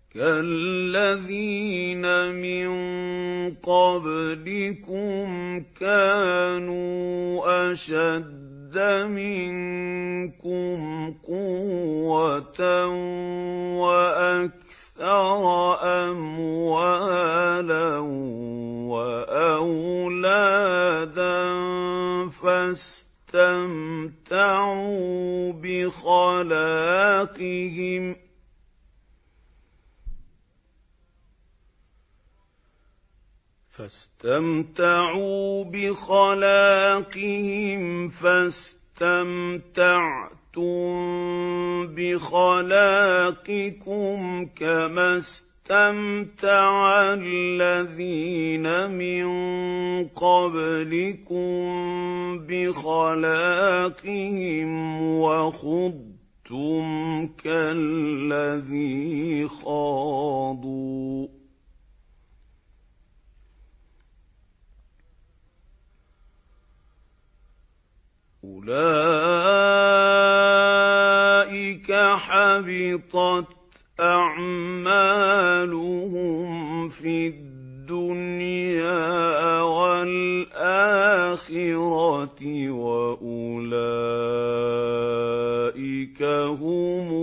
كَالَّذِينَ مِن قَبْلِكُمْ كَانُوا أَشَدَّ مِنكُمْ قُوَّةً وَأَكْثَرَ أَمْوَالًا وَأَوْلَادًا فَاسْتَمْتَعُوا بِخَلَاقِهِمْ فَاسْتَمْتَعْتُم بِخَلَاقِكُمْ كَمَا اسْتَمْتَعَ الَّذِينَ مِن قَبْلِكُم بِخَلَاقِهِمْ وَخُضْتُمْ كَالَّذِي خَاضُوا ۚ أُولَٰئِكَ حَبِطَتْ أَعْمَالُهُمْ فِي الدُّنْيَا وَالْآخِرَةِ ۖ وَأُولَٰئِكَ هُمُ